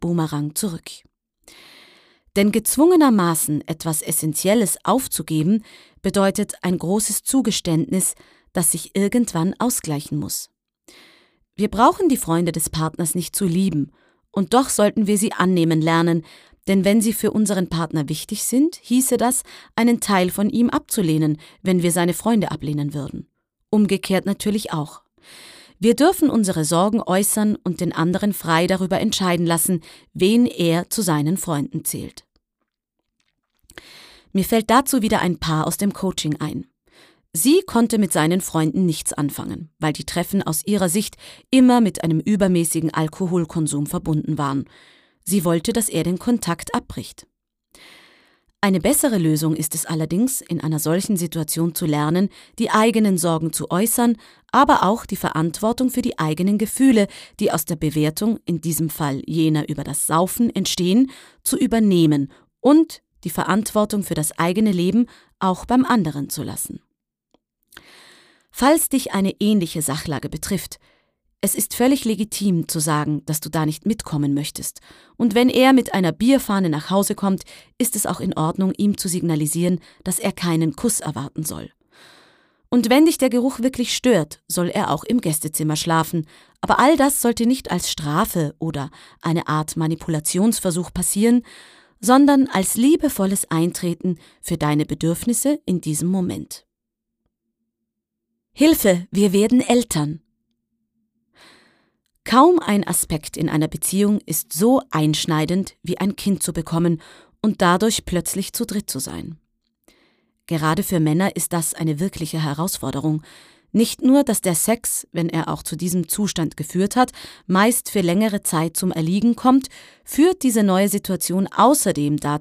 Boomerang zurück. Denn gezwungenermaßen etwas Essentielles aufzugeben, bedeutet ein großes Zugeständnis, das sich irgendwann ausgleichen muss. Wir brauchen die Freunde des Partners nicht zu lieben, und doch sollten wir sie annehmen lernen, denn wenn sie für unseren Partner wichtig sind, hieße das, einen Teil von ihm abzulehnen, wenn wir seine Freunde ablehnen würden. Umgekehrt natürlich auch. Wir dürfen unsere Sorgen äußern und den anderen frei darüber entscheiden lassen, wen er zu seinen Freunden zählt. Mir fällt dazu wieder ein Paar aus dem Coaching ein. Sie konnte mit seinen Freunden nichts anfangen, weil die Treffen aus ihrer Sicht immer mit einem übermäßigen Alkoholkonsum verbunden waren. Sie wollte, dass er den Kontakt abbricht. Eine bessere Lösung ist es allerdings, in einer solchen Situation zu lernen, die eigenen Sorgen zu äußern, aber auch die Verantwortung für die eigenen Gefühle, die aus der Bewertung, in diesem Fall jener über das Saufen, entstehen, zu übernehmen und die Verantwortung für das eigene Leben auch beim anderen zu lassen. Falls dich eine ähnliche Sachlage betrifft, es ist völlig legitim zu sagen, dass du da nicht mitkommen möchtest. Und wenn er mit einer Bierfahne nach Hause kommt, ist es auch in Ordnung, ihm zu signalisieren, dass er keinen Kuss erwarten soll. Und wenn dich der Geruch wirklich stört, soll er auch im Gästezimmer schlafen. Aber all das sollte nicht als Strafe oder eine Art Manipulationsversuch passieren, sondern als liebevolles Eintreten für deine Bedürfnisse in diesem Moment. Hilfe, wir werden Eltern. Kaum ein Aspekt in einer Beziehung ist so einschneidend, wie ein Kind zu bekommen und dadurch plötzlich zu dritt zu sein. Gerade für Männer ist das eine wirkliche Herausforderung. Nicht nur, dass der Sex, wenn er auch zu diesem Zustand geführt hat, meist für längere Zeit zum Erliegen kommt, führt diese neue Situation außerdem dazu,